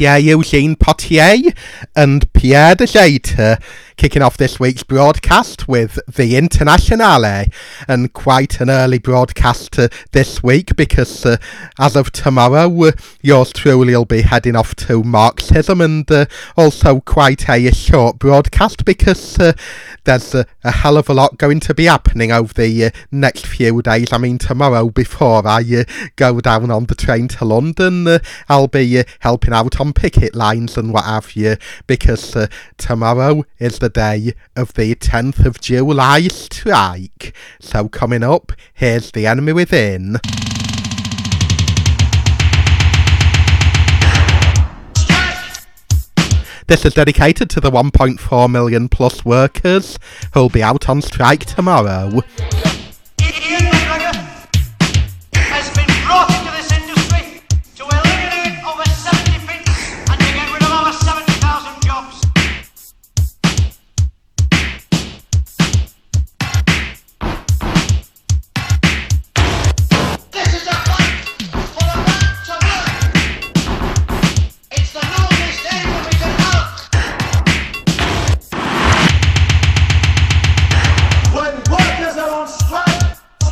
Pierre-Eugene Potier and Pierre de Jater, kicking off this week's broadcast with the Internationale, and quite an early broadcast this week because as of tomorrow yours truly will be heading off to Marxism, and also quite a short broadcast because there's a hell of a lot going to be happening over the next few days. I mean, tomorrow before I go down on the train to London, I'll be helping out on picket lines and what have you, because tomorrow is the day of the 10th of July strike. So coming up, here's The Enemy Within. This is dedicated to the 1.4 million plus workers who'll be out on strike tomorrow. Ian McGregor has been brought into this industry to eliminate over 70 pits and to get rid of over 70,000 jobs. This is a fight for the right to work. It's the noblest aim we can have. When workers are on strike.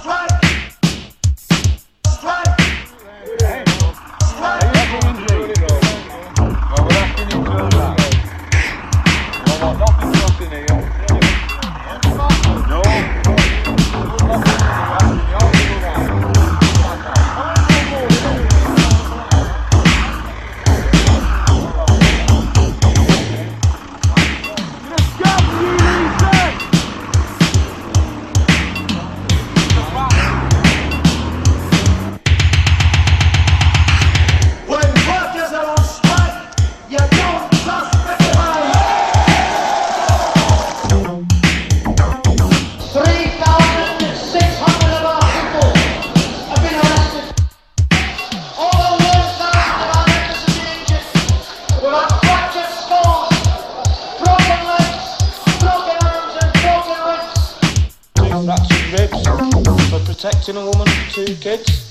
Protecting a woman and 2 kids.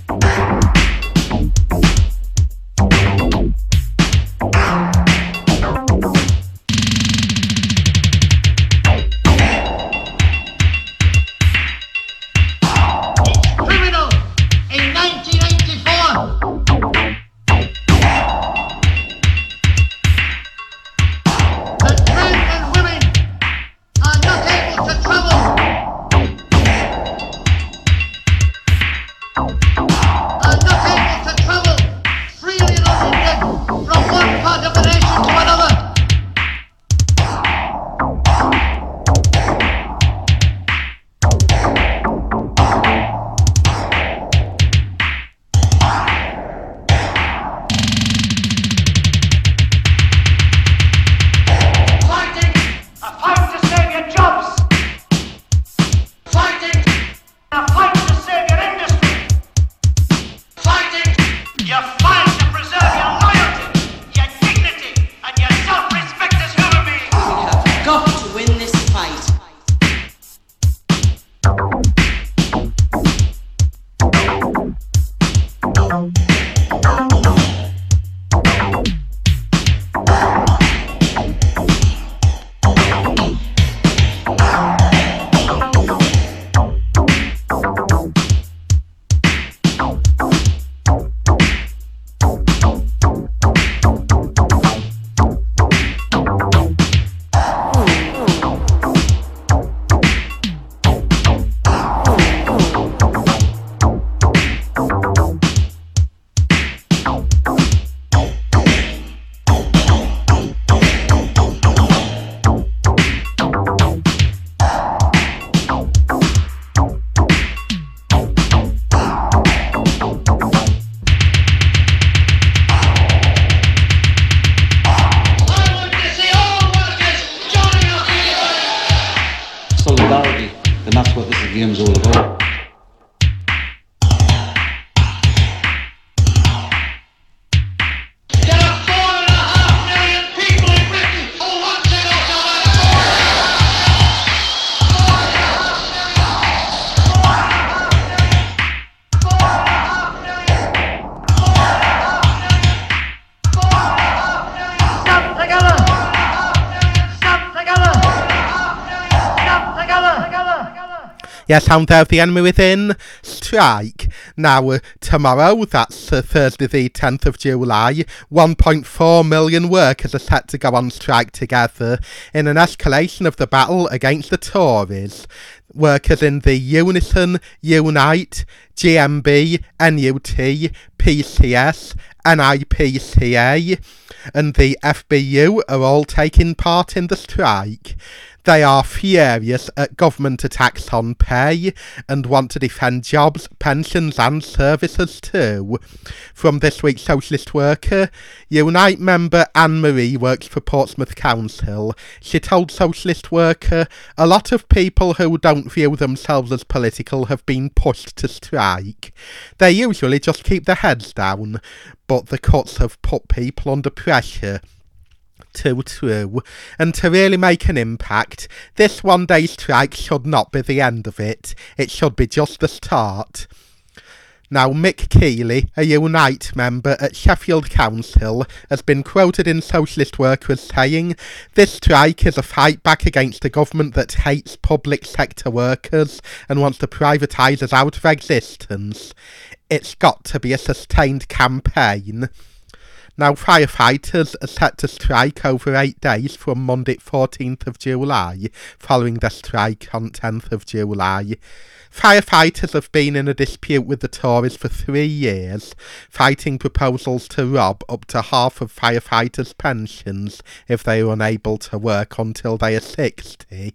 Criminal in 1984. That men and women are not able to travel. Are not able to travel freely and unhindered from one part of the nation to another. Fighting a fight to save your jobs. Fighting a fight to save your industry. Yes, and there the enemy within strike. Now, tomorrow, that's Thursday the 10th of July, 1.4 million workers are set to go on strike together in an escalation of the battle against the Tories. Workers in the Unison, Unite, GMB, NUT, PCS, NIPCA and the FBU are all taking part in the strike. They are furious at government attacks on pay and want to defend jobs, pensions and services too. From this week's Socialist Worker, Unite member Anne-Marie works for Portsmouth Council. She told Socialist Worker, "A lot of people who don't view themselves as political have been pushed to strike. They usually just keep their heads down, but the cuts have put people under pressure." Too true. And to really make an impact, this one-day strike should not be the end of it. It should be just the start. Now, Mick Keeley, a Unite member at Sheffield Council, has been quoted in Socialist Worker as saying, "This strike is a fight back against a government that hates public sector workers and wants to privatise us out of existence. It's got to be a sustained campaign." Now, firefighters are set to strike over 8 days from Monday 14th of July, following their strike on 10th of July. Firefighters have been in a dispute with the Tories for 3 years, fighting proposals to rob up to half of firefighters' pensions if they are unable to work until they are 60.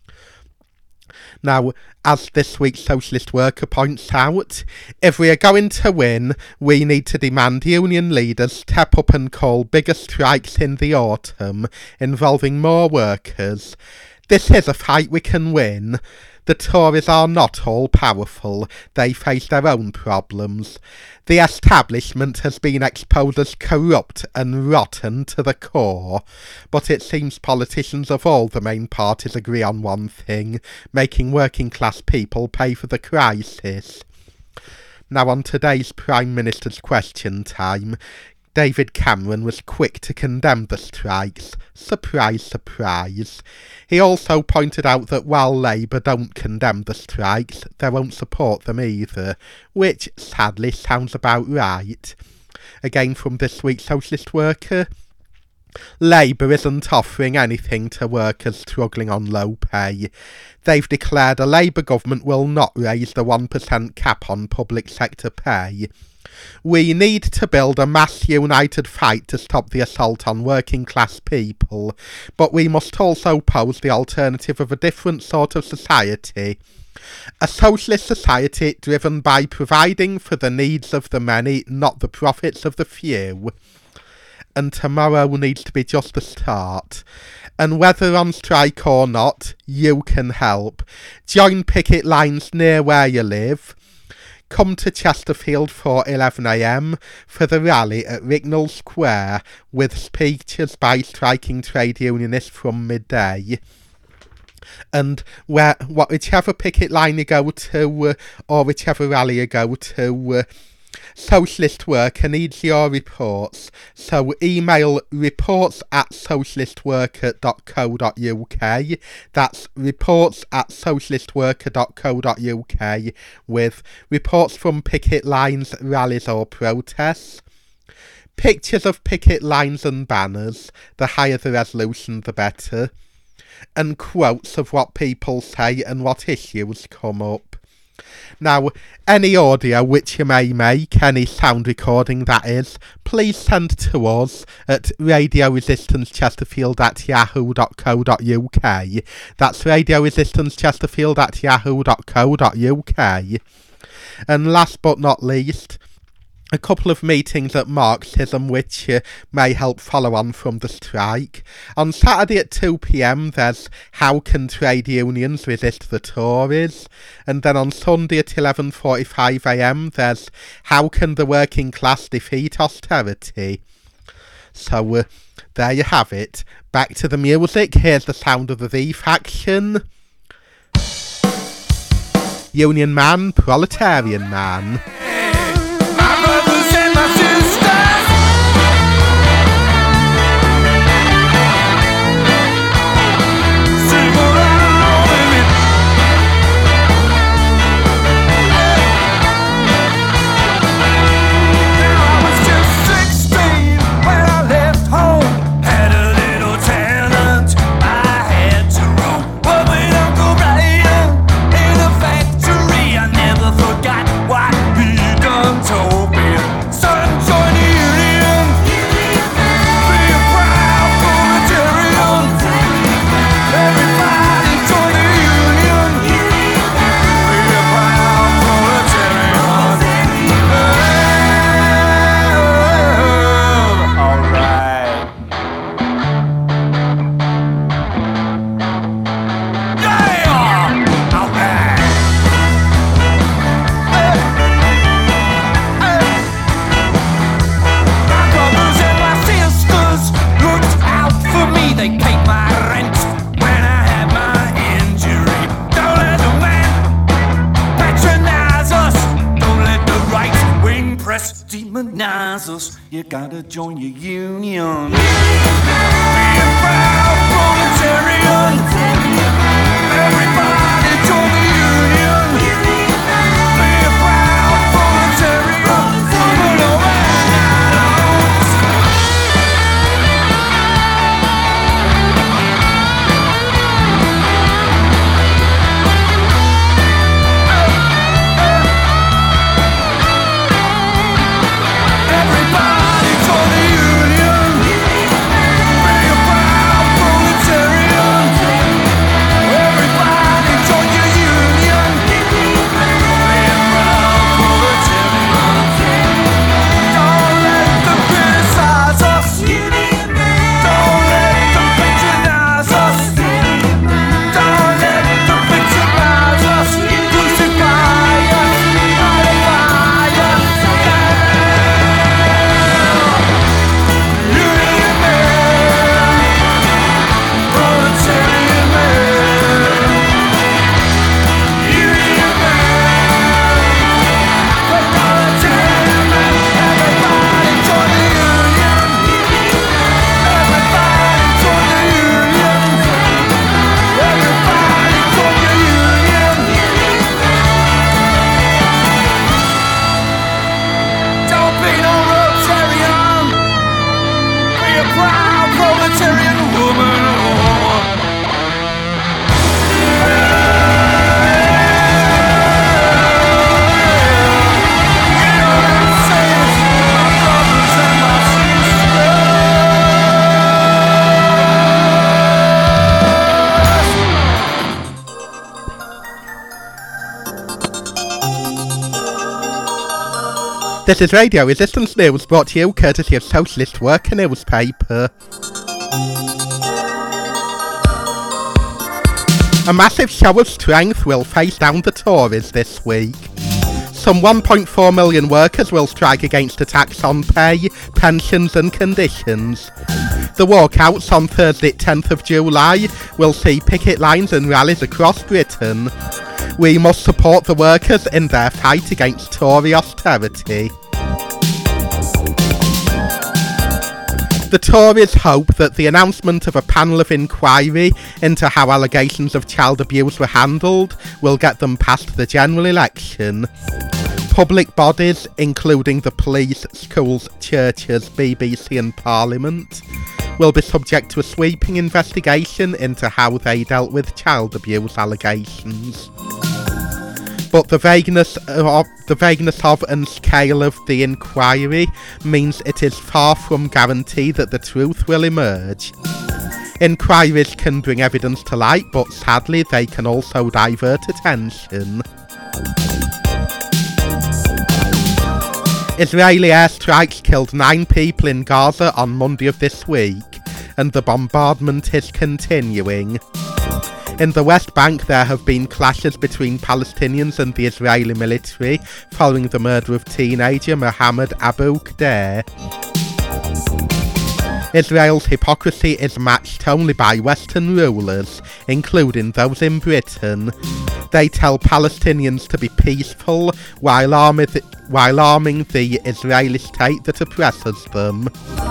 Now, as this week's Socialist Worker points out, if we are going to win, we need to demand union leaders step up and call bigger strikes in the autumn, involving more workers. This is a fight we can win. The Tories are not all-powerful. They face their own problems. The establishment has been exposed as corrupt and rotten to the core, but it seems politicians of all the main parties agree on one thing: making working-class people pay for the crisis. Now, on today's Prime Minister's Question Time, David Cameron was quick to condemn the strikes. Surprise, surprise. He also pointed out that while Labour don't condemn the strikes, they won't support them either, which sadly sounds about right. Again from this week's Socialist Worker, Labour isn't offering anything to workers struggling on low pay. They've declared a Labour government will not raise the 1% cap on public sector pay. We need to build a mass united fight to stop the assault on working class people, but we must also pose the alternative of a different sort of society. A socialist society driven by providing for the needs of the many, not the profits of the few. And tomorrow needs to be just the start. And whether on strike or not, you can help. Join picket lines near where you live. Come to Chesterfield for 11 a.m. for the rally at Ricknell Square with speeches by striking trade unionists from midday. And whichever picket line you go to or whichever rally you go to, Socialist Worker needs your reports, so email reports@socialistworker.co.uk. That's reports@socialistworker.co.uk with reports from picket lines, rallies or protests. Pictures of picket lines and banners, the higher the resolution the better. And quotes of what people say and what issues come up. Now, any audio which you may make, any sound recording that is, please send to us at radioresistancechesterfield@yahoo.co.uk. That's radioresistancechesterfield@yahoo.co.uk. And last but not least, a couple of meetings at Marxism which may help follow on from the strike. On Saturday at 2 p.m. there's How Can Trade Unions Resist the Tories? And then on Sunday at 11:45 a.m. there's How Can the Working Class Defeat Austerity? So there you have it. Back to the music. Here's the sound of the V faction. Union man, proletarian man. us, demonize us. You gotta join your union. Be a proud proletarian. Everybody join the union. Be a proud proletarian. Moving around. Everybody join the union. Be a proud proletarian. Everybody join your union. Be a proud proletarian. Don't let them criticize us. Don't let them patronize us. Don't let them victimize us. Crucify us. Modify us. Union man. Proletarian man. Union man. Proletarian man. Everybody join the union. Everybody join the union. Everybody join the union. Don't be no Rotarian. Be a proud proletarian woman. This is Radio Resistance News, brought to you courtesy of Socialist Worker newspaper. A massive show of strength will face down the Tories this week. Some 1.4 million workers will strike against a tax on pay, pensions and conditions. The walkouts on Thursday 10th of July will see picket lines and rallies across Britain. We must support the workers in their fight against Tory austerity. The Tories hope that the announcement of a panel of inquiry into how allegations of child abuse were handled will get them past the general election. Public bodies, including the police, schools, churches, BBC and Parliament, will be subject to a sweeping investigation into how they dealt with child abuse allegations. But the vagueness of and scale of the inquiry means it is far from guaranteed that the truth will emerge. Inquiries can bring evidence to light, but sadly they can also divert attention. Israeli airstrikes killed 9 people in Gaza on Monday of this week, and the bombardment is continuing. In the West Bank there have been clashes between Palestinians and the Israeli military following the murder of teenager Mohammed Abu Khdeir. Israel's hypocrisy is matched only by Western rulers, including those in Britain. They tell Palestinians to be peaceful while arming the Israeli state that oppresses them.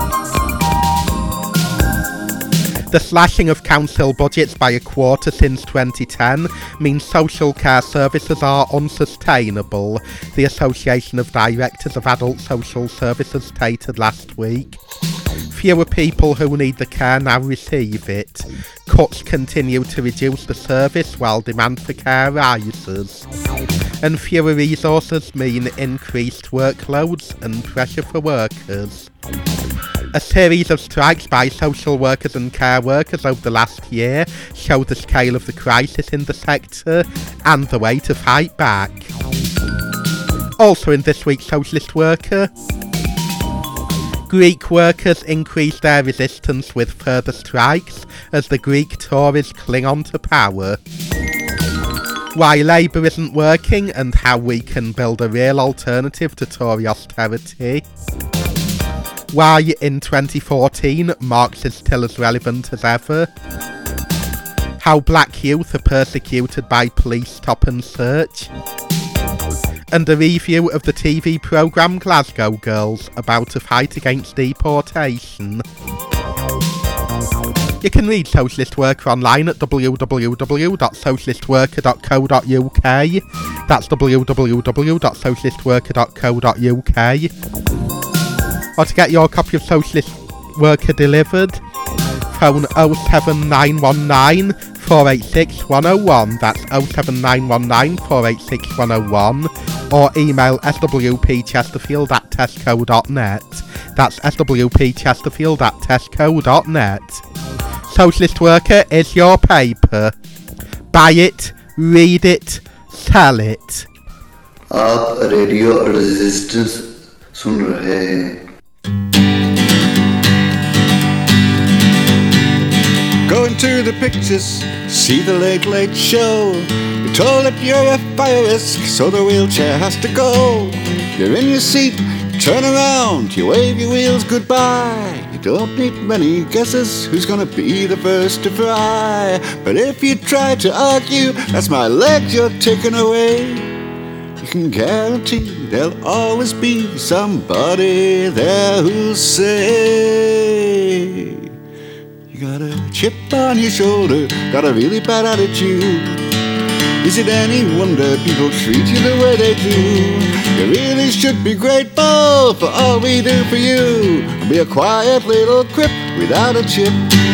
The slashing of council budgets by a quarter since 2010 means social care services are unsustainable, the Association of Directors of Adult Social Services stated last week. Fewer people who need the care now receive it. Cuts continue to reduce the service while demand for care rises. And fewer resources mean increased workloads and pressure for workers. A series of strikes by social workers and care workers over the last year show the scale of the crisis in the sector and the way to fight back. Also in this week's Socialist Worker, Greek workers increase their resistance with further strikes as the Greek Tories cling on to power. Why Labour isn't working and how we can build a real alternative to Tory austerity. Why in 2014 Marx is still as relevant as ever. How black youth are persecuted by police stop and search. and a review of the TV programme Glasgow Girls about a fight against deportation. You can read Socialist Worker online at www.socialistworker.co.uk. That's www.socialistworker.co.uk. Or to get your copy of Socialist Worker delivered, phone 07919 486 101. That's 07919 486 101. Or email swpchesterfield@tesco.net. That's swpchesterfield@tesco.net. Socialist Worker is your paper. Buy it, read it, sell it. आप radio resistance सुन रहे हैं. Going to the pictures, see the Late Late Show. You're told that you're a fire risk, so the wheelchair has to go. You're in your seat, turn around, you wave your wheels goodbye. You don't need many guesses who's gonna be the first to fry. But if you try to argue, that's my leg you're taking away. You can guarantee there'll always be somebody there who'll say, you got a chip on your shoulder, got a really bad attitude. Is it any wonder people treat you the way they do? You really should be grateful for all we do for you, and be a quiet little crip without a chip.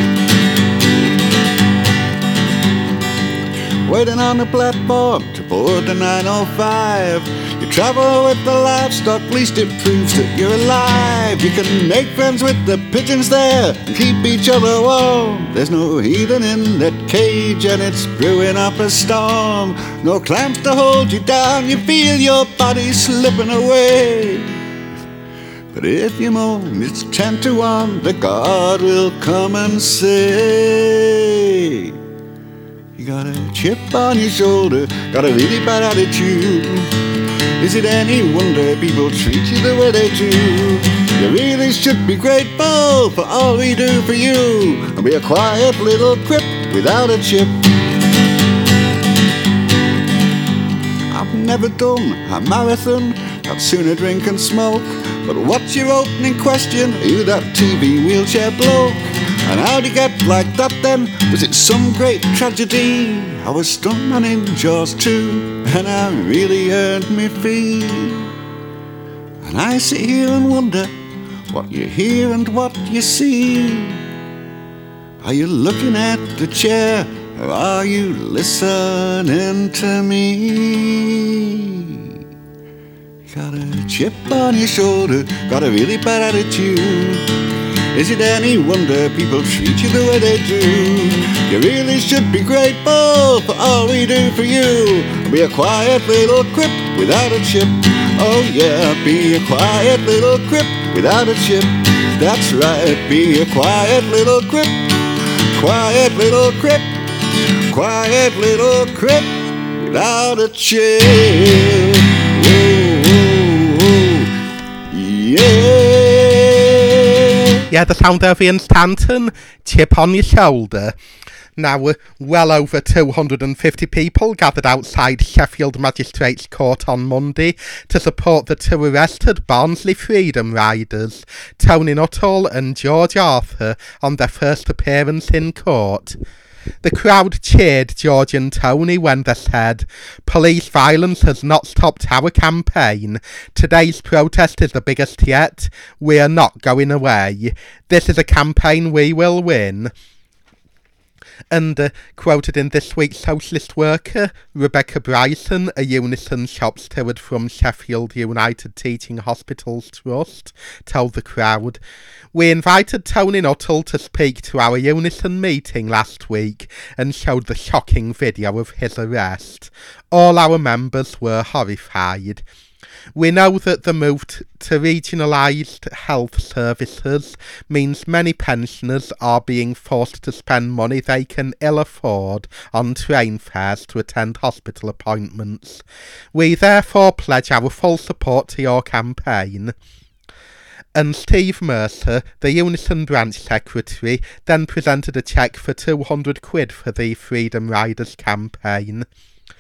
Waiting on the platform to board the 905. You travel with the livestock, least it proves that you're alive. You can make friends with the pigeons there and keep each other warm. There's no heathen in that cage and it's brewing up a storm. No clamps to hold you down, you feel your body slipping away. But if you moan, it's 10 to 1 that God will come and say, you got a chip on your shoulder, got a really bad attitude. Is it any wonder people treat you the way they do? You really should be grateful for all we do for you, and be a quiet little crip without a chip. I've never done a marathon, I'd sooner drink and smoke. But what's your opening question? Are you that TV wheelchair bloke? And how'd you get like that then? Was it some great tragedy? I was stuntman in Jaws 2, and I really earned me fee. And I sit here and wonder what you hear and what you see. Are you looking at the chair, or are you listening to me? Got a chip on your shoulder, got a really bad attitude. Is it any wonder people treat you the way they do? You really should be grateful for all we do for you. Be a quiet little crip without a chip. Oh yeah, be a quiet little crip without a chip. That's right, be a quiet little crip. Quiet little crip. Quiet little crip without a chip. Whoa, whoa, whoa. Yeah. Yeah, the sound of Ian Stanton, chip on your shoulder. Now, well over 250 people gathered outside Sheffield Magistrates Court on Monday to support the two arrested Barnsley Freedom Riders, Tony Nuttall and George Arthur, on their first appearance in court. The crowd cheered George and Tony when they said, "Police violence has not stopped our campaign. Today's protest is the biggest yet. We are not going away. This is a campaign we will win." And quoted in this week's Socialist Worker, Rebecca Bryson, a Unison shop steward from Sheffield United Teaching Hospitals Trust, told the crowd, "We invited Tony Nuttall to speak to our Unison meeting last week and showed the shocking video of his arrest. All our members were horrified. We know that the move to regionalised health services means many pensioners are being forced to spend money they can ill afford on train fares to attend hospital appointments. We therefore pledge our full support to your campaign." And Steve Mercer, the Unison branch secretary, then presented a cheque for £200 for the Freedom Riders campaign.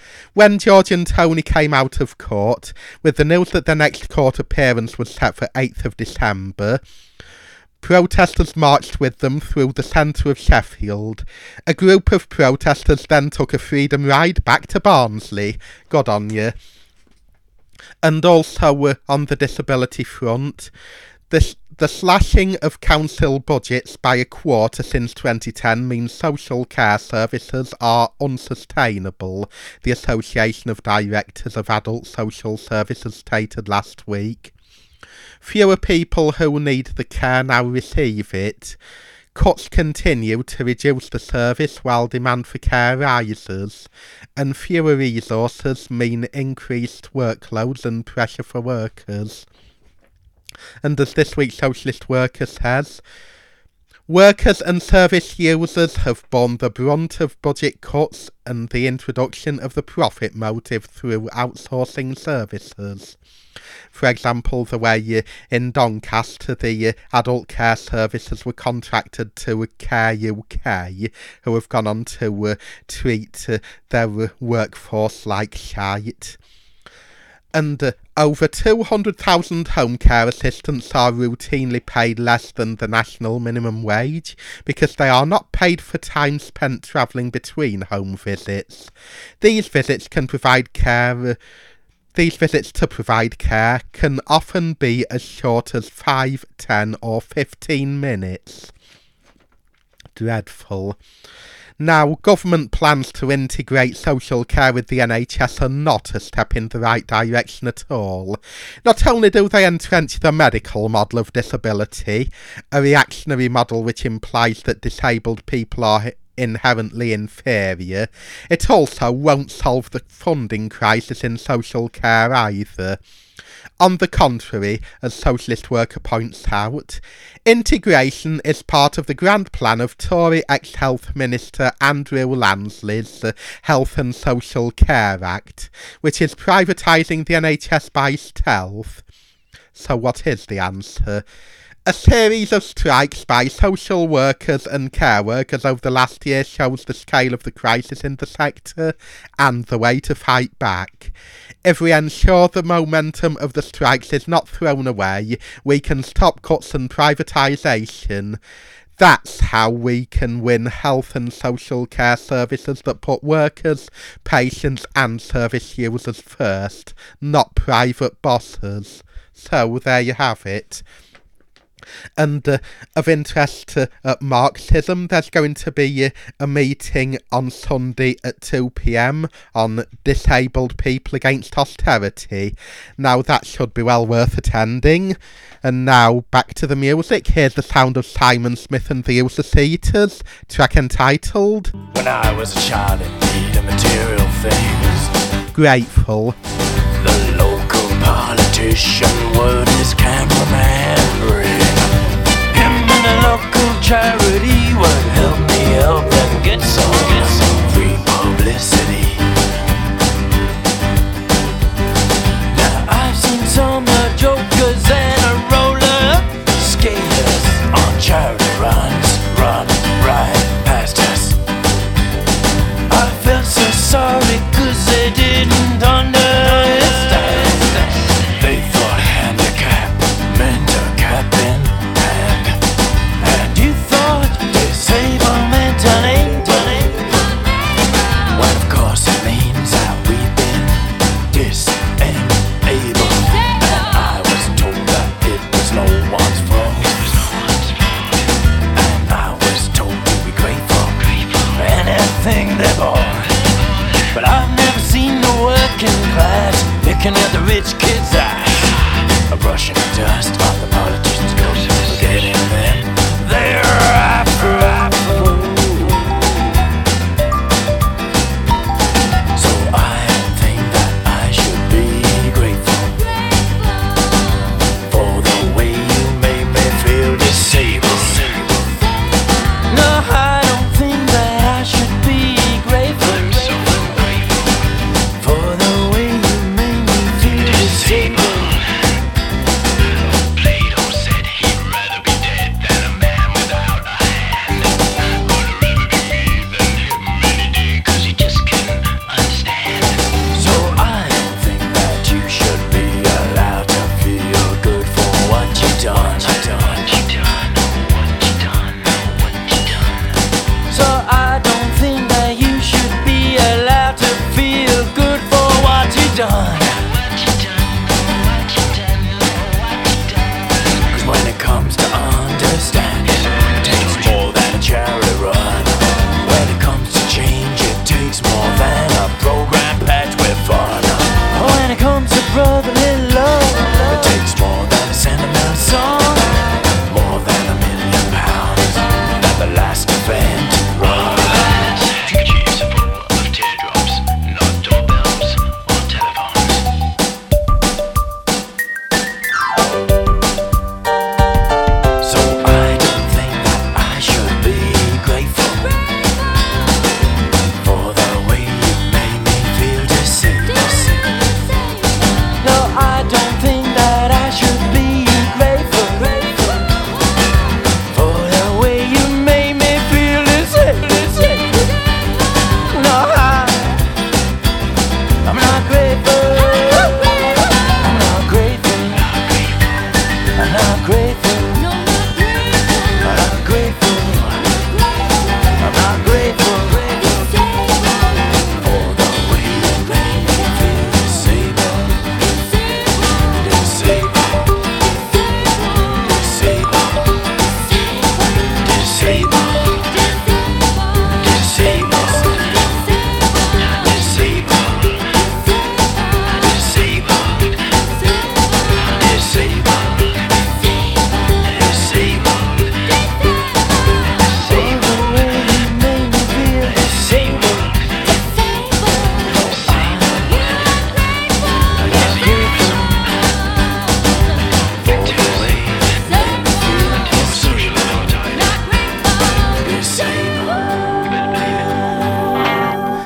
When George and Tony came out of court, with the news that their next court appearance was set for 8th of December, protesters marched with them through the centre of Sheffield. A group of protesters then took a freedom ride back to Barnsley. Good on you. And also on the disability front, the slashing of council budgets by a quarter since 2010 means social care services are unsustainable, the Association of Directors of Adult Social Services stated last week. Fewer people who need the care now receive it. Cuts continue to reduce the service while demand for care rises, and fewer resources mean increased workloads and pressure for workers. And as this week's Socialist Worker says, workers and service users have borne the brunt of budget cuts and the introduction of the profit motive through outsourcing services. For example, the way in Doncaster the adult care services were contracted to Care UK, who have gone on to treat their workforce like shite. And over 200,000 home care assistants are routinely paid less than the national minimum wage because they are not paid for time spent travelling between home visits. These visits to provide care can often be as short as 5, 10 or 15 minutes. Dreadful. Now, government plans to integrate social care with the NHS are not a step in the right direction at all. Not only do they entrench the medical model of disability, a reactionary model which implies that disabled people are inherently inferior, it also won't solve the funding crisis in social care either. On the contrary, as Socialist Worker points out, integration is part of the grand plan of Tory ex-Health Minister Andrew Lansley's Health and Social Care Act, which is privatising the NHS by stealth. So what is the answer? A series of strikes by social workers and care workers over the last year shows the scale of the crisis in the sector and the way to fight back. If we ensure the momentum of the strikes is not thrown away, we can stop cuts and privatisation. That's how we can win health and social care services that put workers, patients and service users first, not private bosses. So there you have it. And of interest at Marxism, there's going to be a meeting on Sunday at 2 p.m. on disabled people against austerity. Now that should be well worth attending. And now back to the music. Here's the sound of Simon Smith and the Usa-Seaters, track entitled When I was a child in need of material things, Grateful. the local politician would his cameraman bring. Him and a local charity would help me help them get some free publicity. Now I've seen some jokers and a roller skaters on charity runs run right past us. I felt so sorry 'cause they didn't understand. They thought handicap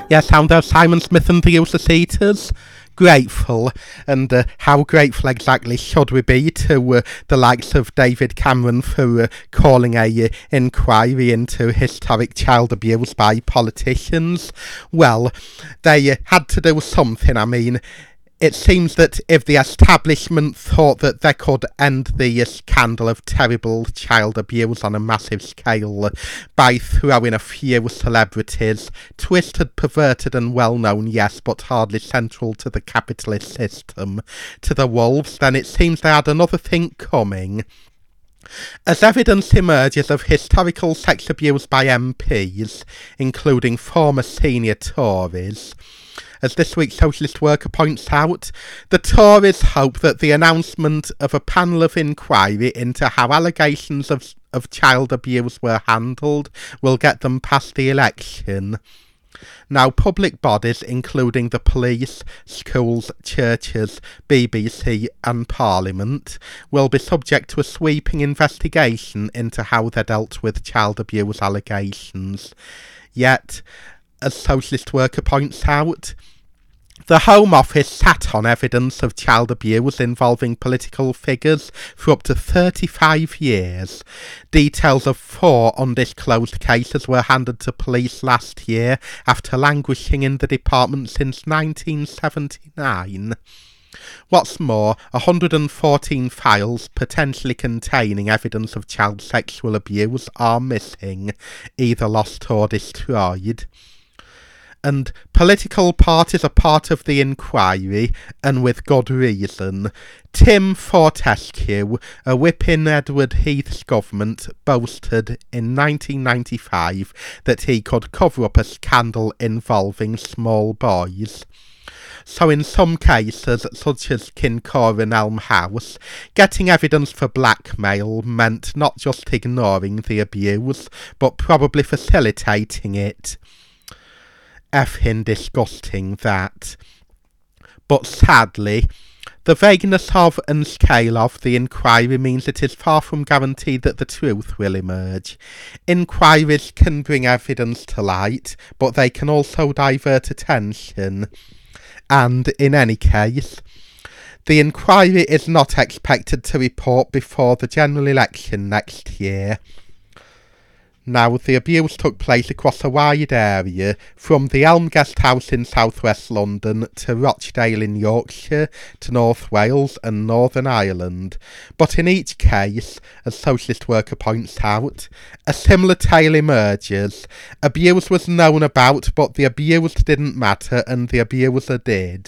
Yes, sound of Simon Smith and the Useless Eaters. Grateful, and how grateful exactly should we be to the likes of David Cameron for calling a inquiry into historic child abuse by politicians? Well, they had to do something. I mean, it seems that if the establishment thought that they could end the scandal of terrible child abuse on a massive scale by throwing a few celebrities, twisted, perverted and well-known, yes, but hardly central to the capitalist system, to the wolves, then it seems they had another thing coming. As evidence emerges of historical sex abuse by MPs, including former senior Tories, as this week's Socialist Worker points out, the Tories hope that the announcement of a panel of inquiry into how allegations of child abuse were handled will get them past the election. Now, public bodies, including the police, schools, churches, BBC and Parliament, will be subject to a sweeping investigation into how they dealt with child abuse allegations. Yet, as Socialist Worker points out, the Home Office sat on evidence of child abuse involving political figures for up to 35 years. Details of 4 undisclosed cases were handed to police last year after languishing in the department since 1979. What's more, 114 files potentially containing evidence of child sexual abuse are missing, either lost or destroyed. And political parties are part of the inquiry, and with good reason. Tim Fortescue, a whip in Edward Heath's government, boasted in 1995 that he could cover up a scandal involving small boys. So in some cases, such as Kincor and Elm House, getting evidence for blackmail meant not just ignoring the abuse, but probably facilitating it. Effing disgusting, that. But sadly, the vagueness of and scale of the inquiry means it is far from guaranteed that the truth will emerge. Inquiries can bring evidence to light, but they can also divert attention. And in any case, the inquiry is not expected to report before the general election next year. Now, the abuse took place across a wide area, from the Elm Guest House in south-west London to Rochdale in Yorkshire, to North Wales and Northern Ireland. But in each case, as Socialist Worker points out, a similar tale emerges. Abuse was known about, but the abused didn't matter, and the abuser did.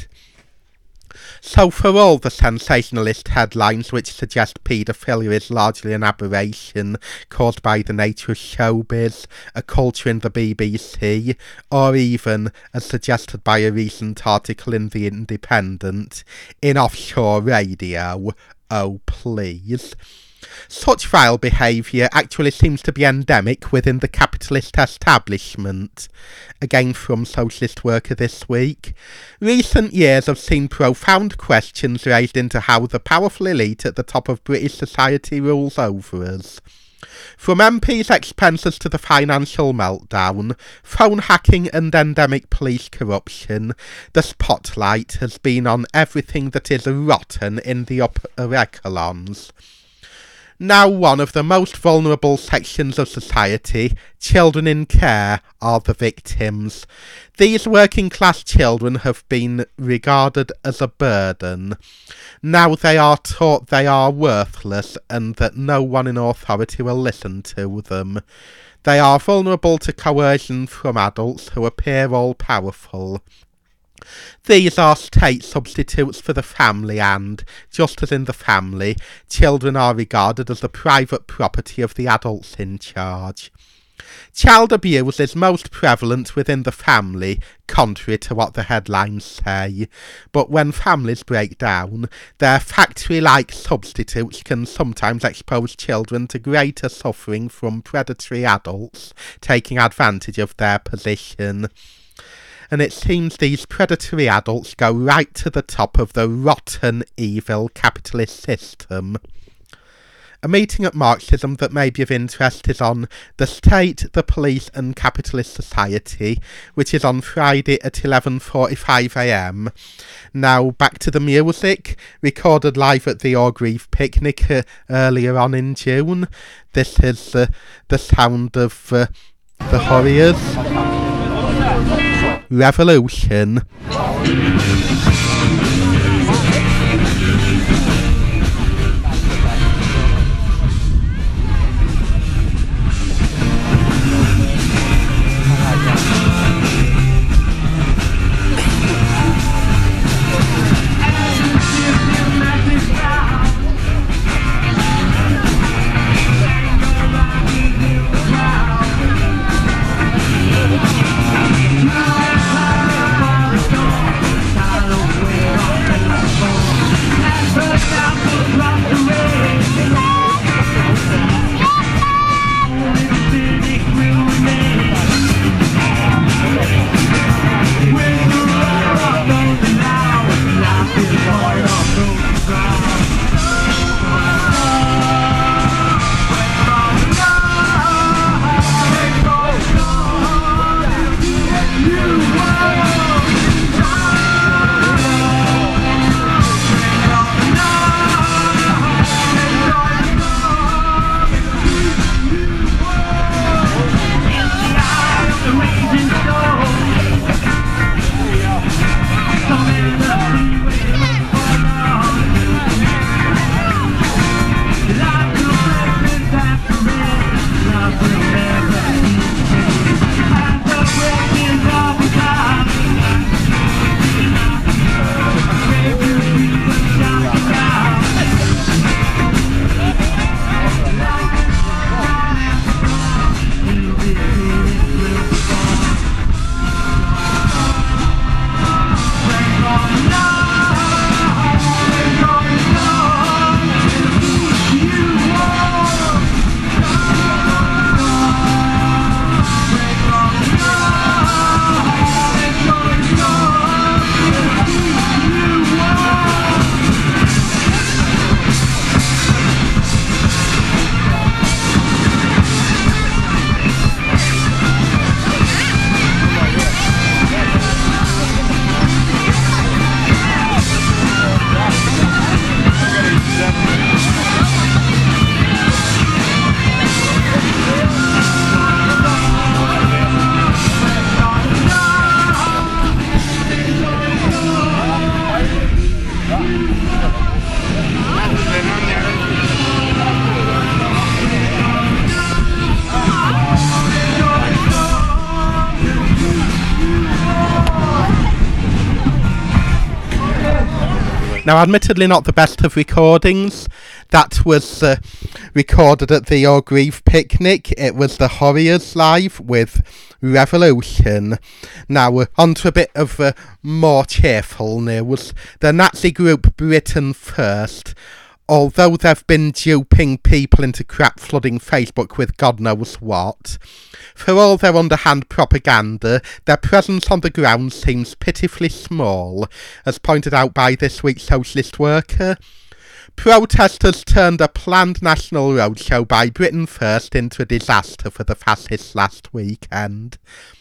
So for all the sensationalist headlines which suggest paedophilia is largely an aberration caused by the nature of showbiz, a culture in the BBC, or even, as suggested by a recent article in The Independent, in offshore radio, oh please. Such vile behaviour actually seems to be endemic within the capitalist establishment. Again from Socialist Worker this week. Recent years have seen profound questions raised into how the powerful elite at the top of British society rules over us. From MPs' expenses to the financial meltdown, phone hacking and endemic police corruption, the spotlight has been on everything that is rotten in the upper echelons. Now one of the most vulnerable sections of society, children in care, are the victims. These working class children have been regarded as a burden. Now they are taught they are worthless and that no one in authority will listen to them. They are vulnerable to coercion from adults who appear all-powerful. These are state substitutes for the family and, just as in the family, children are regarded as the private property of the adults in charge. Child abuse is most prevalent within the family, contrary to what the headlines say, but when families break down, their factory-like substitutes can sometimes expose children to greater suffering from predatory adults taking advantage of their position. And it seems these predatory adults go right to the top of the rotten, evil capitalist system. A meeting at Marxism that may be of interest is on The State, the Police and Capitalist Society, which is on Friday at 11:45am. Now back to the music, recorded live at the Orgreave Picnic earlier on in June. This is the sound of the Horriers. Revolution. Now, admittedly not the best of recordings. That was recorded at the Orgreave Picnic. It was the Horriers live with Revolution. Now, onto a bit of more cheerful news. The Nazi group Britain First, although they've been duping people into crap flooding Facebook with God knows what, for all their underhand propaganda, their presence on the ground seems pitifully small, as pointed out by this week's Socialist Worker. Protesters turned a planned national roadshow by Britain First into a disaster for the fascists last weekend.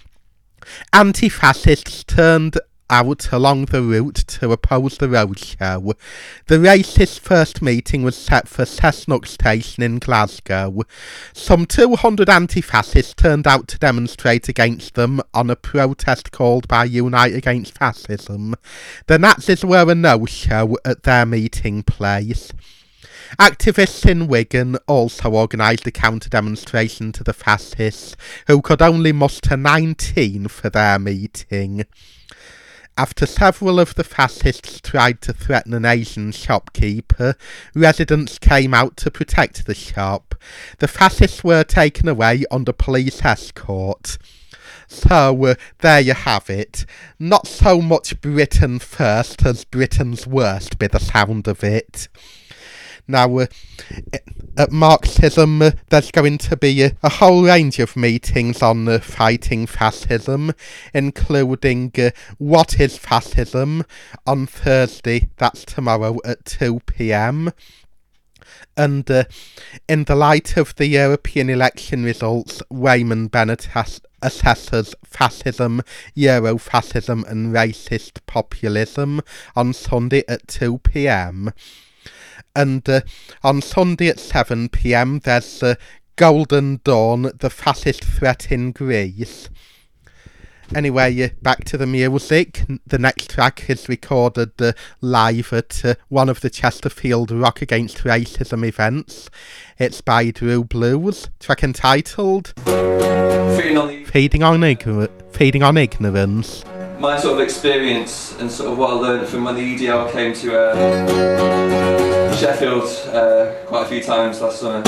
Anti-fascists turned out along the route to oppose the roadshow. The racist first meeting was set for Cessnock Station in Glasgow. Some 200 anti-fascists turned out to demonstrate against them on a protest called by Unite Against Fascism. The Nazis were a no-show at their meeting place. Activists in Wigan also organised a counter-demonstration to the fascists, who could only muster 19 for their meeting. After several of the fascists tried to threaten an Asian shopkeeper, residents came out to protect the shop. The fascists were taken away under police escort. So, there you have it. Not so much Britain First as Britain's Worst, by the sound of it. Now, at Marxism, there's going to be a whole range of meetings on fighting fascism, including What is Fascism on Thursday, that's tomorrow at 2 p.m. And In the light of the European election results, Raymond Bennett assesses fascism, Eurofascism and racist populism on Sunday at 2 p.m. And on Sunday at 7 p.m. there's Golden Dawn, the fascist threat in Greece. Anyway, back to the music. The next track is recorded live at one of the Chesterfield Rock Against Racism events. It's by Drew Blues, track entitled Feeding on Ignorance. My sort of experience and sort of what I learned from when the EDL came to Sheffield quite a few times last summer.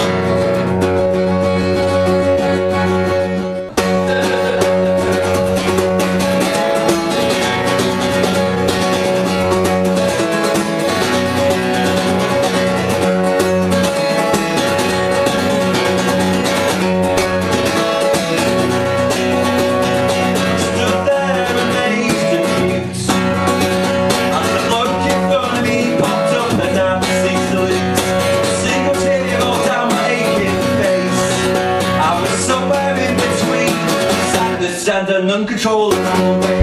And an uncontrollable way.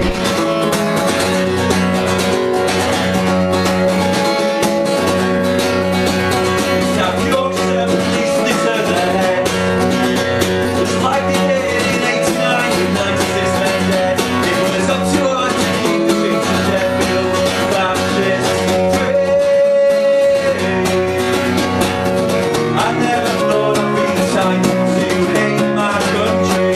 South Yorkshire police turned their head. It was like they did in 89 with 96 men dead. It was up to us to keep the streets of Sheffield fascist free. I never thought I'd be the type to hate my country.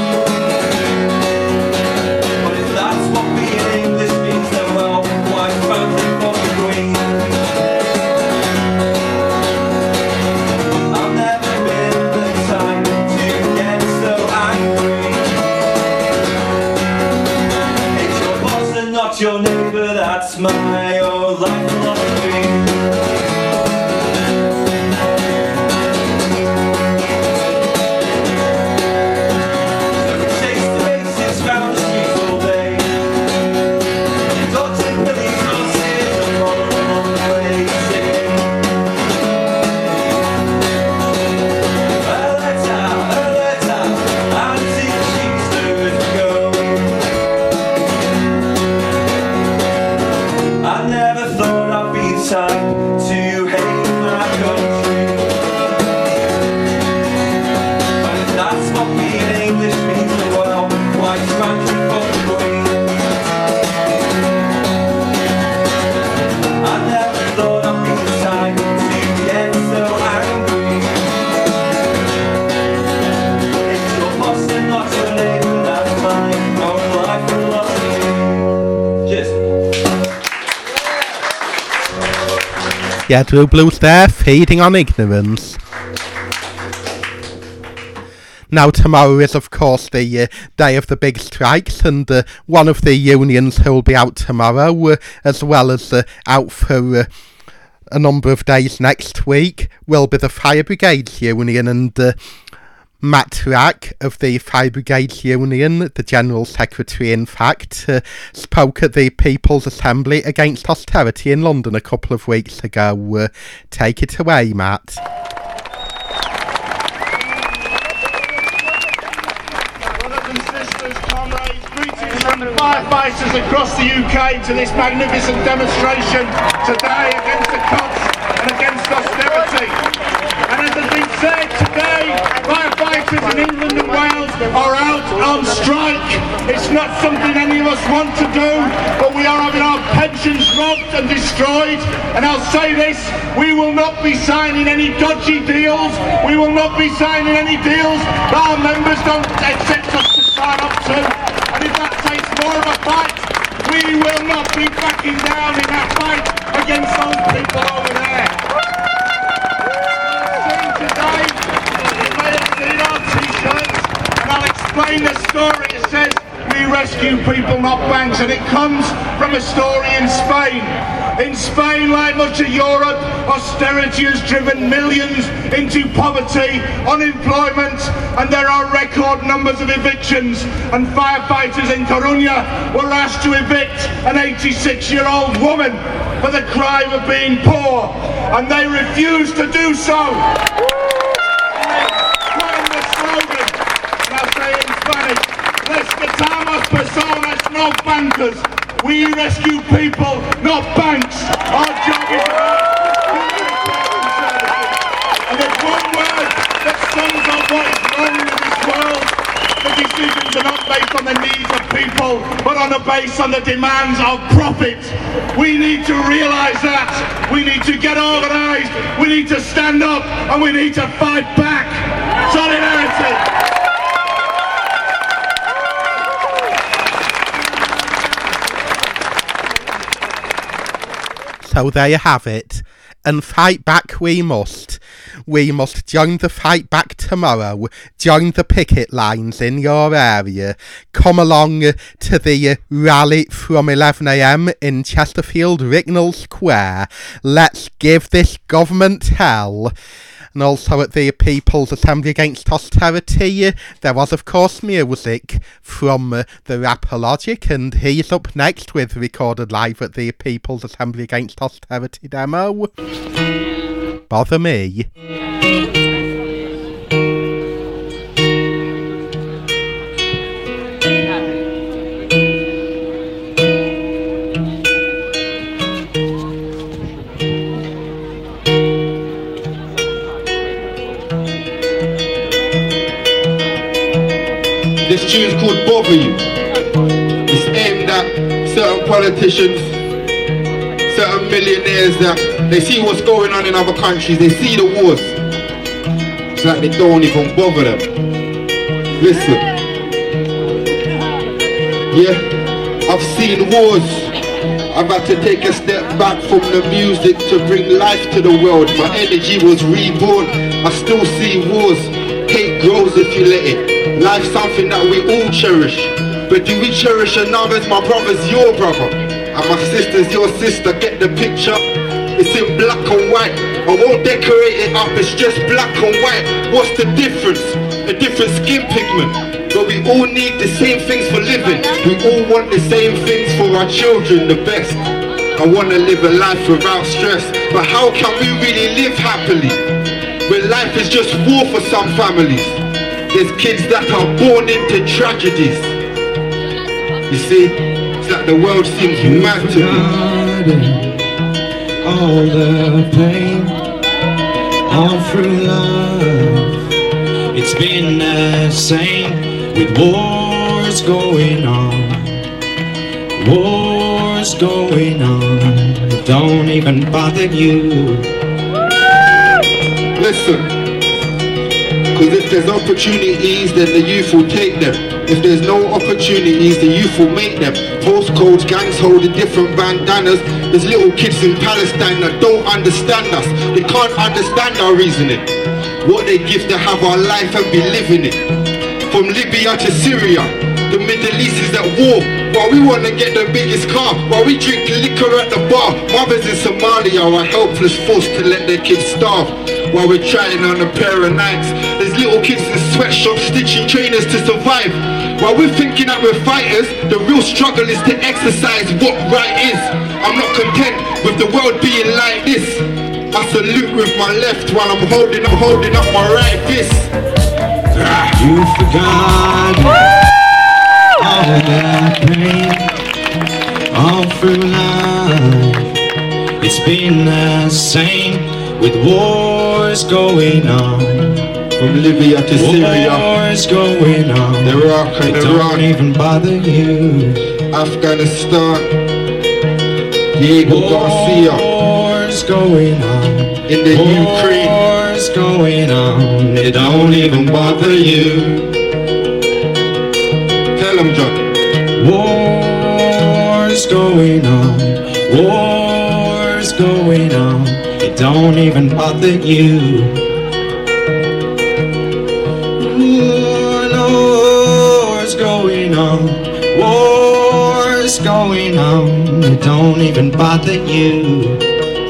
Your neighbour, that's my old life philosophy. So we chase the racists round the streets all day. Dodging police horses and rolling on the way, singing alert out, and see the sheep as we go. I never thought I'd be the type to hate my country. But if that's what being English means, well, why smack you for the queen? I never thought I'd be the type to get so angry. It's your boss and not your neighbour, that's my own life philosophy. Cheers. Yeah, Drew Blues there, Feeding on Ignorance. Now tomorrow is of course the day of the big strikes, and one of the unions who will be out tomorrow, as well as out for a number of days next week, will be the Fire Brigades Union, and Matt Rack of the Fire Brigades Union, the General Secretary in fact, spoke at the People's Assembly Against Austerity in London a couple of weeks ago. Take it away, Matt. Brothers and sisters, comrades, greetings from the firefighters across the UK to this magnificent demonstration today against the cuts and against austerity. And as has been said today, firefighters in England and Wales are out on strike. It's not something any of us want to do, but we are having our pensions robbed and destroyed. And I'll say this, we will not be signing any dodgy deals. We will not be signing any deals that our members don't accept us to sign up to. And if that takes more of a fight, we will not be backing down in that fight against those people over there. Today, you may have seen our t-shirts, and I'll explain the story. It says, we rescue people, not banks, and it comes from a story in Spain. In Spain, like much of Europe, austerity has driven millions into poverty, unemployment, and there are record numbers of evictions. And firefighters in Coruña were asked to evict an 86-year-old woman for the crime of being poor, and they refused to do so. dishonest, no bankers. We rescue people, not banks. Our job is about humanitarian services. And there's one word that sums up what is wrong with this world. The decisions are not based on the needs of people, but based on the demands of profit. We need to realise that. We need to get organised. We need to stand up, and we need to fight back. Solidarity. So there you have it. And fight back we must. We must join the fight back tomorrow. Join the picket lines in your area. Come along to the rally from 11 a.m. in Chesterfield Ricknell Square. Let's give this government hell. And also at the People's Assembly Against Austerity, there was of course music from the rapper Logic, and he's up next with recorded live at the People's Assembly Against Austerity demo. Bother me. This tune's called Bother You. It's aimed at certain politicians, certain millionaires that they see what's going on in other countries, they see the wars. It's like they don't even bother them. Listen. Yeah, I've seen wars. I've had to take a step back from the music to bring life to the world. My energy was reborn. I still see wars. Hate grows if you let it. Life's something that we all cherish. But do we cherish another's? My brother's your brother, and my sister's your sister. Get the picture? It's in black and white. I won't decorate it up, it's just black and white. What's the difference? A different skin pigment. But we all need the same things for living. We all want the same things for our children, the best. I want to live a life without stress. But how can we really live happily when life is just war for some families? There's kids that are born into tragedies. You see, it's like the world seems mad to me. All the pain, all through life, it's been the same with wars going on. Wars going on, don't even bother you. Listen. Because if there's opportunities, then the youth will take them. If there's no opportunities, the youth will make them. Postcodes, gangs holding different bandanas. There's little kids in Palestine that don't understand us. They can't understand our reasoning. What they give to have our life and be living it. From Libya to Syria, the Middle East is at war. While we want to get the biggest car, while we drink liquor at the bar. Mothers in Somalia are helpless, forced to let their kids starve. While we're trying on a pair of Nikes, there's little kids in sweatshops stitching trainers to survive. While we're thinking that we're fighters, the real struggle is to exercise what right is. I'm not content with the world being like this. I salute with my left while I'm holding up my right fist. You forgot all that pain, all through life. It's been the same with wars going on. From Libya to Syria, wars going on. Iraq and Don't Iran, even bother you. Afghanistan, Diego Garcia, Wars going on. in the Ukraine. Wars going on. They don't even bother you. Tell them, John. Wars going on. Wars going on. It don't even bother you. Ooh, no, wars going on. Wars going on. It don't even bother you.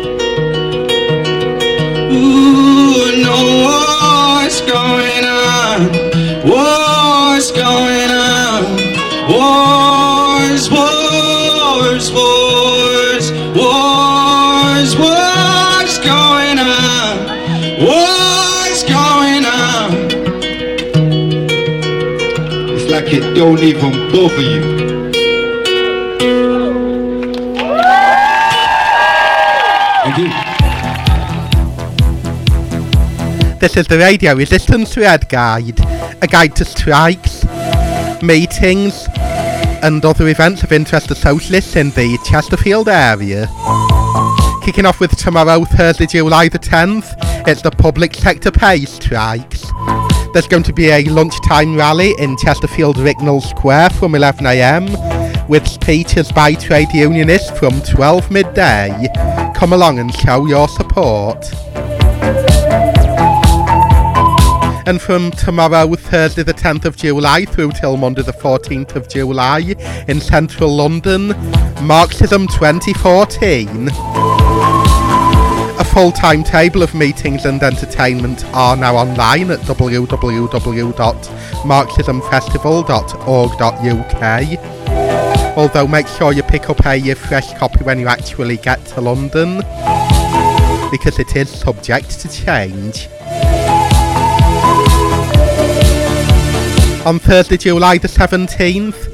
Ooh, no, wars going on. Wars going on. Wars, wars, wars, wars, wars going on. Wars going on. It's like it don't even bother you. do. This is the Radio Resistance Red Guide, a guide to strikes, meetings and other events of interest to socialists in the Chesterfield area. Kicking off with tomorrow, Thursday, July the 10th, it's the public sector pay strikes. There's going to be a lunchtime rally in Chesterfield Ricknell Square from 11 AM, with speeches by trade unionists from 12 midday. Come along and show your support. And from tomorrow, Thursday the 10th of July, through till Monday the 14th of July, in central London, Marxism 2014. A full timetable of meetings and entertainment are now online at www.marxismfestival.org.uk. Although make sure you pick up a fresh copy when you actually get to London, because it is subject to change. On Thursday, July the 17th,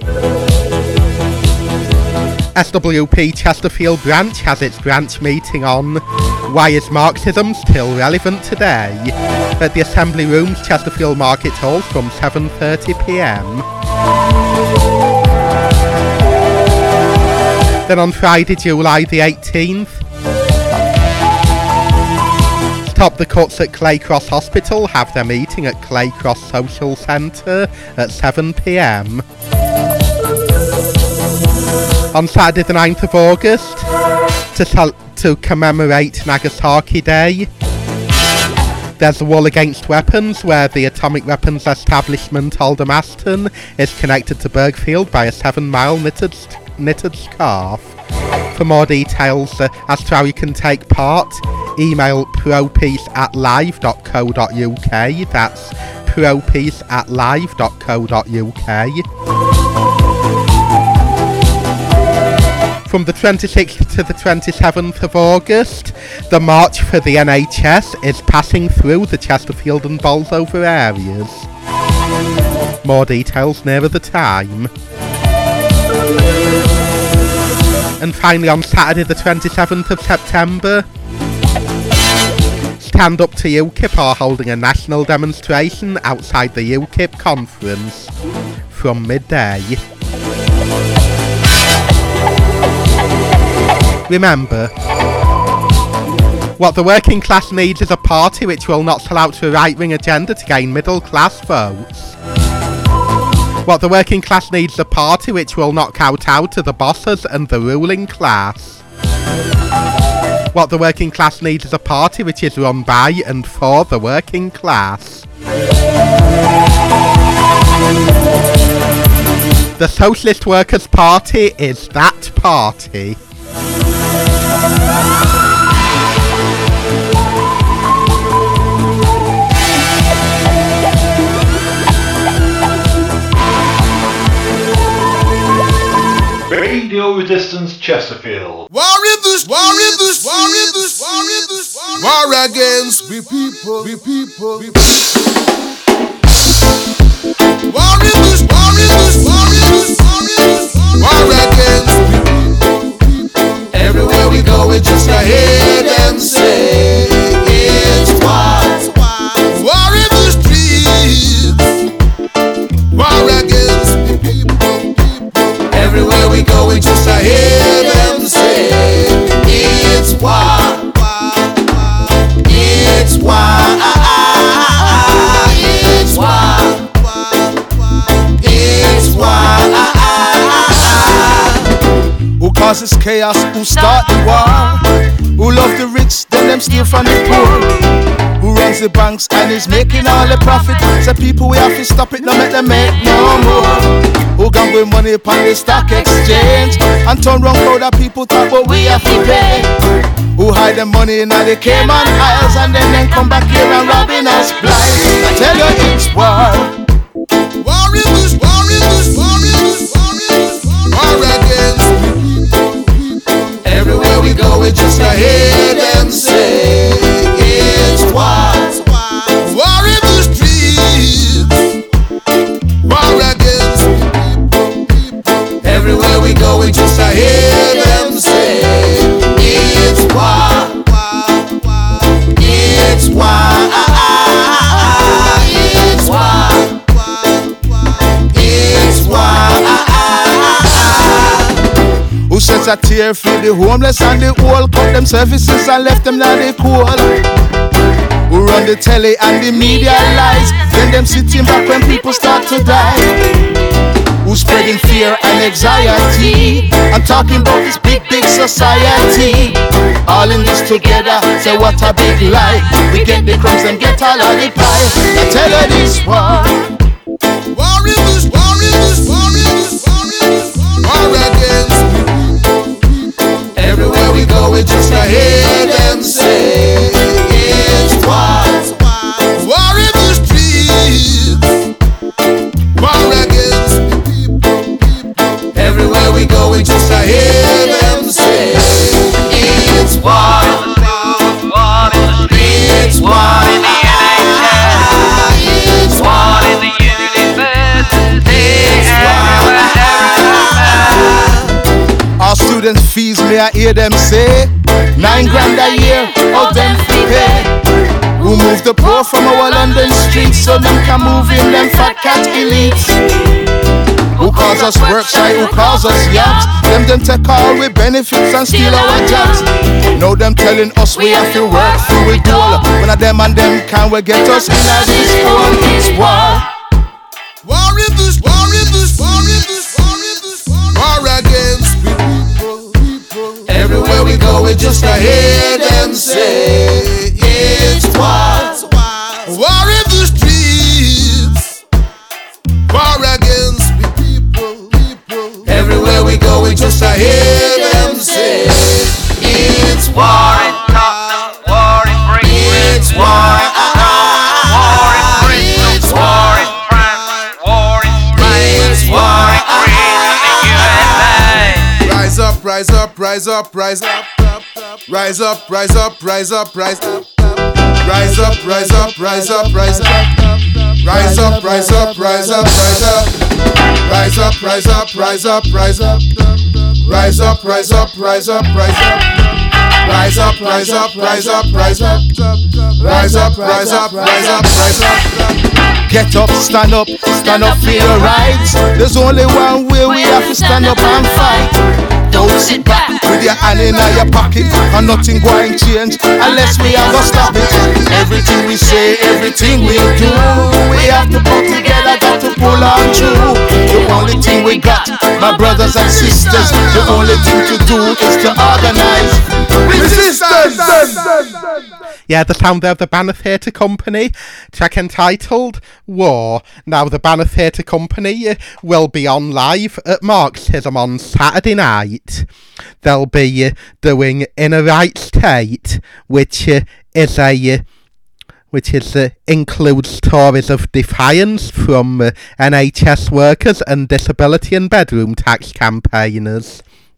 SWP Chesterfield branch has its branch meeting on Why is Marxism Still Relevant Today? At the Assembly Rooms, Chesterfield Market Hall from 7:30 PM. Then on Friday, July the 18th, Stop the Cuts at Claycross Hospital have their meeting at Claycross Social Centre at 7 PM. On Saturday the 9th of August, to commemorate Nagasaki Day, there's a wall against weapons where the atomic weapons establishment Aldermaston is connected to Bergfield by a 7-mile knitted scarf. For more details as to how you can take part, email propeace@live.co.uk. That's propeace@live.co.uk. From the 26th to the 27th of August, the March for the NHS is passing through the Chesterfield and Bolsover areas. More details nearer the time. And finally, on Saturday the 27th of September, Stand Up to UKIP are holding a national demonstration outside the UKIP conference from midday. Remember, what the working class needs is a party which will not sell out to a right-wing agenda to gain middle-class votes. What the working class needs is a party which will not kowtow to the bosses and the ruling class. What the working class needs is a party which is run by and for the working class. The Socialist Workers' Party is that party. Radio Resistance Chesterfield. War in this, war in this, war in this, war in this, war against we people, we people, we people. War in this, war in this, war in this, war in this, war against we people. Everywhere we go, we just ahead and say it's war. War in the streets. War against we people. Everywhere we go, we just hear them say it's war, it's war, it's war, it's war. Who causes chaos? Who start the war? Who love the rich, then them steal from the poor? Who runs the banks and is making all the profit? Say people, we have to stop it, no make them make no more. Who gamble money upon the stock exchange and turn wrong crowd of people talk, but we have to pay. Who hide the money in the Cayman Isles and then come back here and robbing us blind? I tell you it's war. War in this, war in this, war in this, war in this, war against people. Everywhere we go, we just hear them say it's war. War in the streets. War against people. Everywhere we go, we just hear them say it's war. is a tear for the homeless and the old. Cut them services and left them now they cool. Who run the telly and the media lies, then them sitting back when people start to die. Who's spreading fear and anxiety? I'm talking about this big society. All in this together, say what a big lie. We get the crumbs and get all of the pie. Now tell her this war. War in this, war in this, war in this, war in this, war against people. Everywhere we go, we just hear them say it's war. War in the streets, war against people. Everywhere we go, we just hear them say it's war. War in the streets, war in the NHS, it's war in the universities, our students' fees, may I hear them say, 9 grand a year, all them free pay. Who move the poor from our London streets so them can move in them fat cat elites? Who calls us worksite, who calls us yabs? Them take all we benefits and steal our jobs. Know them telling us we have to work through it all. One of them and them can we get us in a this hole. It's war. War in this, war in this, war in this, war in this, war against people. Everywhere we go we just hear them say it's war. War in the streets, war against people. Everywhere we go we just hear them say it's war in Tottenham, war in Britain, it's war in Scotland, war in Britain, it's war in France, war in Spain, it's war in Greece and the USA. Rise up, rise up, rise up, rise up, rise up, rise up, rise up, rise up. Rise up, rise up, rise up, rise up. Rise up, rise up, rise up, rise up. Rise up, rise up, rise up, rise up. Rise up, rise up, rise up, rise up. Rise up, rise up, rise up, rise up. Rise up, rise up, rise up, rise up. Get up, stand up for your rights. There's only one way we have to stand up and fight. Don't sit back with your hand in your pocket, and nothing going to change unless we have to stop it. Everything we say, everything we do, we have to put together, got to pull on through. The only thing we got, my brothers and sisters, the only thing to do is to organize resistance. Yeah, the sound of the Banner Theatre Company, track entitled War. Now, the Banner Theatre Company will be on live at Marxism on Saturday night. They'll be doing In a Right State, which includes stories of defiance from NHS workers and disability and bedroom tax campaigners.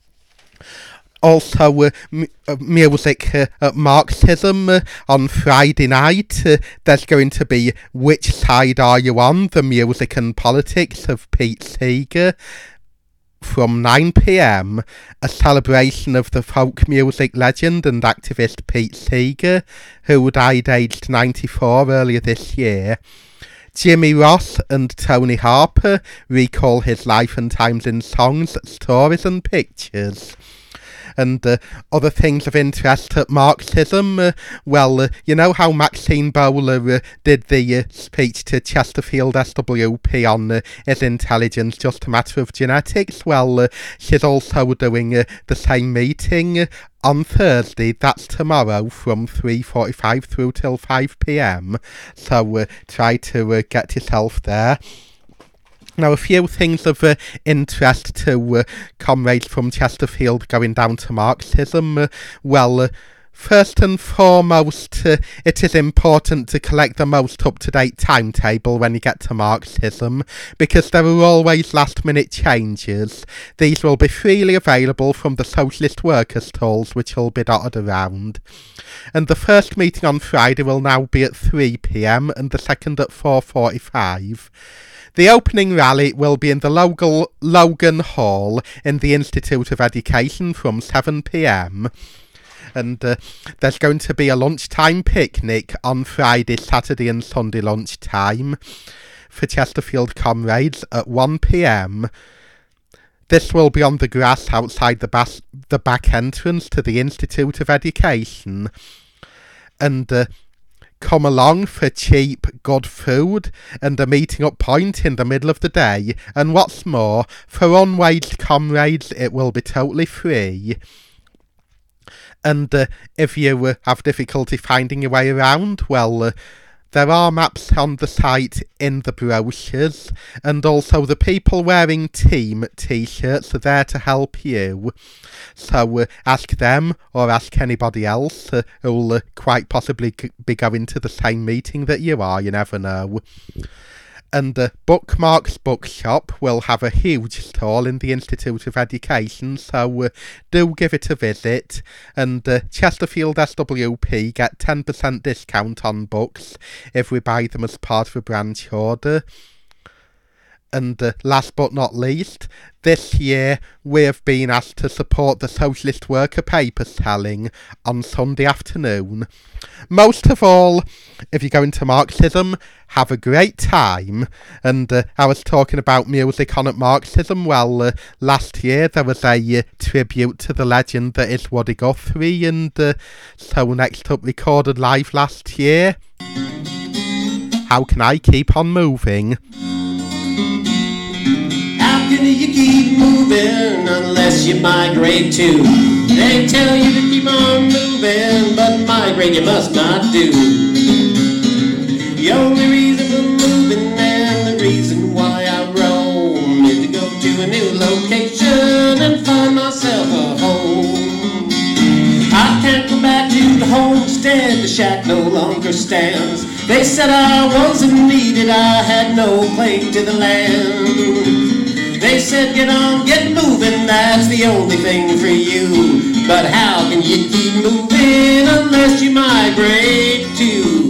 Also, music at Marxism on Friday night. There's going to be Which Side Are You On? The Music and Politics of Pete Seeger. From 9 p.m, a celebration of the folk music legend and activist Pete Seeger, who died aged 94 earlier this year. Jimmy Ross and Tony Harper recall his life and times in songs, stories and pictures. And other things of interest at Marxism, you know how Maxine Bowler did the speech to Chesterfield SWP on Is Intelligence Just a Matter of Genetics? Well, she's also doing the same meeting on Thursday, that's tomorrow, from 3:45 through till 5 p.m. So try to get yourself there. Now, a few things of interest to comrades from Chesterfield going down to Marxism. First and foremost, it is important to collect the most up-to-date timetable when you get to Marxism, because there are always last-minute changes. These will be freely available from the Socialist Worker stalls, which will be dotted around. And the first meeting on Friday will now be at 3 p.m, and the second at 4:45. The opening rally will be in the Logan Hall in the Institute of Education from 7 p.m. And there's going to be a lunchtime picnic on Friday, Saturday and Sunday lunchtime for Chesterfield comrades at 1 p.m. This will be on the grass outside the back entrance to the Institute of Education. And come along for cheap, good food and a meeting up point in the middle of the day. And what's more, for unwaged comrades, it will be totally free. And if you have difficulty finding your way around, well, there are maps on the site in the brochures, and also the people wearing team t-shirts are there to help you. So ask them or ask anybody else who'll quite possibly be going to the same meeting that you are, you never know. And Bookmarks Bookshop will have a huge stall in the Institute of Education, so do give it a visit. And Chesterfield SWP get 10% discount on books if we buy them as part of a branch order. And last but not least, this year we have been asked to support the Socialist Worker paper selling on Sunday afternoon. Most of all, if you're going to Marxism, have a great time. And I was talking about music on at Marxism. Well, last year there was a tribute to the legend that is Woody Guthrie, and so next up, recorded live last year, How Can I Keep On Moving? How can you keep moving unless you migrate too? They tell you to keep on moving, but migrate you must not do. The only reason for moving and the reason why I roam is to go to a new location and find myself a home. I can't go back to the homestead, the shack no longer stands. They said I wasn't needed, I had no claim to the land. They said get on, get moving, that's the only thing for you. But how can you keep moving unless you migrate too?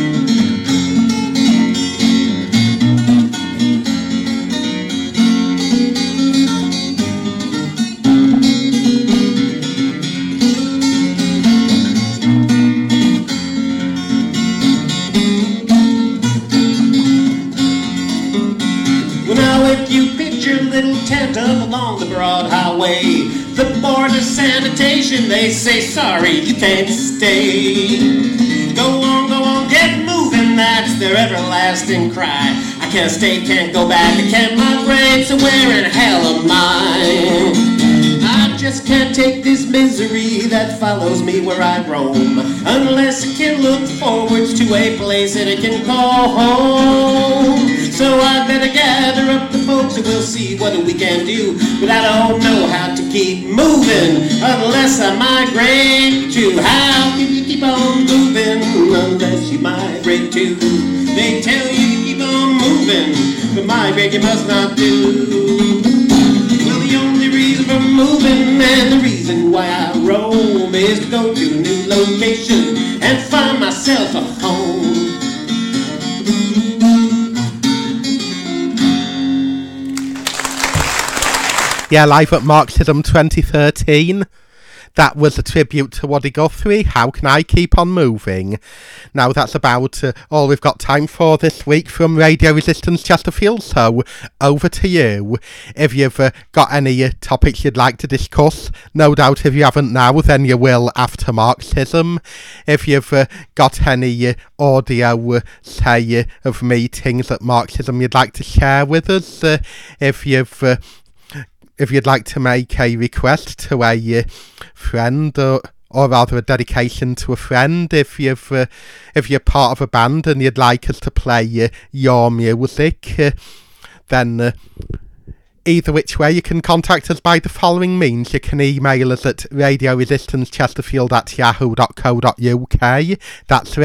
Little tent up along the broad highway. The board of sanitation, they say sorry, you can't stay. Go on, get moving, that's their everlasting cry. I can't stay, can't go back, I can't migrate, so where in hell am I? I just can't take this misery that follows me where I roam, unless I can look forwards to a place that I can call home. So I better gather up the folks and we'll see what we can do. But I don't know how to keep moving unless I migrate too. How can you keep on moving unless you migrate too? They tell you to keep on moving, but migrate you must not do. Well, the only reason for moving and the reason why I roam is to go to a new location and find myself a home. Yeah, live at Marxism 2013. That was a tribute to Woody Guthrie, How Can I Keep On Moving? Now that's about all we've got time for this week from Radio Resistance Chesterfield, so over to you. If you've got any topics you'd like to discuss, no doubt if you haven't now, then you will after Marxism. If you've got any audio, say, of meetings at Marxism you'd like to share with us, if you'd like to make a request to a friend or rather a dedication to a friend, if you're part of a band and you'd like us to play your music, then either which way you can contact us by the following means. You can email us at radioresistancechesterfield@yahoo.co.uk. That's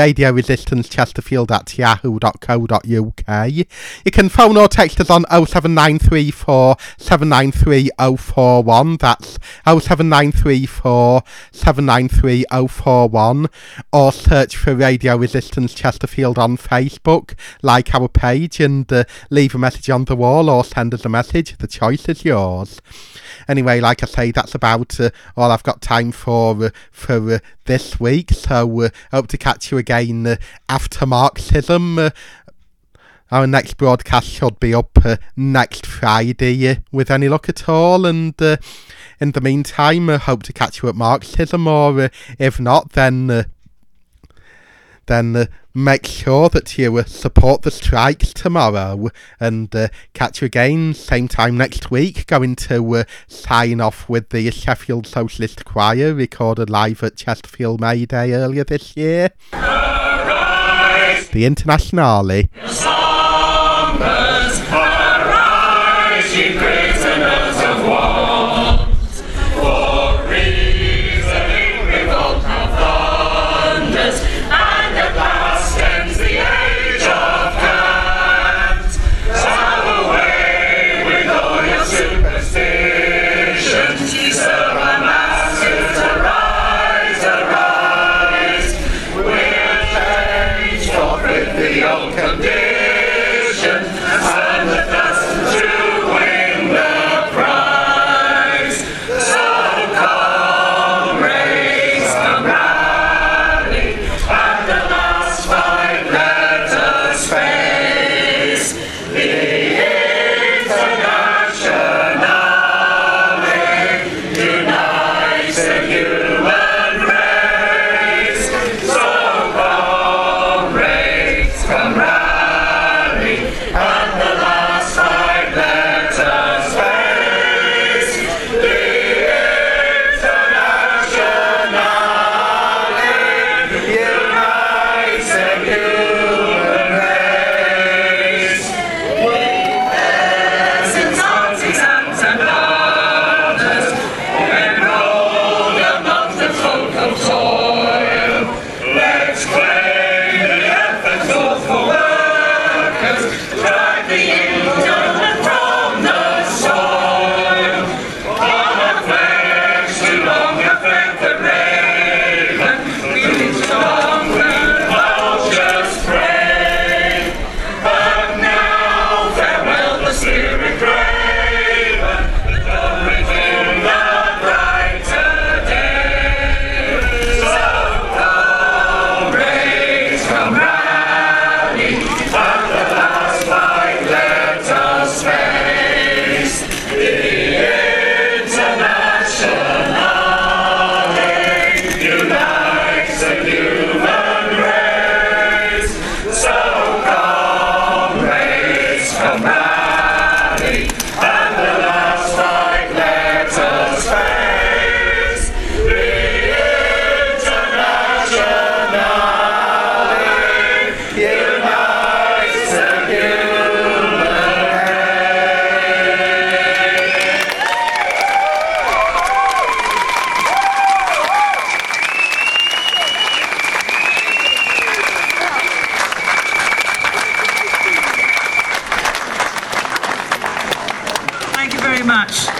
radioresistancechesterfield@yahoo.co.uk. You can phone or text us on 07934 793 041. That's 07934 793 041. Or search for Radio Resistance Chesterfield on Facebook, like our page, and leave a message on the wall or send us a message. The choice is yours. Anyway, like I say, that's about all I've got time for this week. So hope to catch you again after Marxism. Our next broadcast should be up next Friday with any luck at all, and in the meantime I hope to catch you at Marxism, or if not then make sure that you support the strikes tomorrow, and catch you again same time next week, going to sign off with the Sheffield Socialist Choir, recorded live at Chesterfield May Day earlier this year. The Internationale. Arise, ye prisoners of war, for reasoning revolt of thunders, and at last ends the age of cant. Serve away with all your superstitions, serve our masters, arise, arise. We'll change, forfeit the old condition. Thank you very much.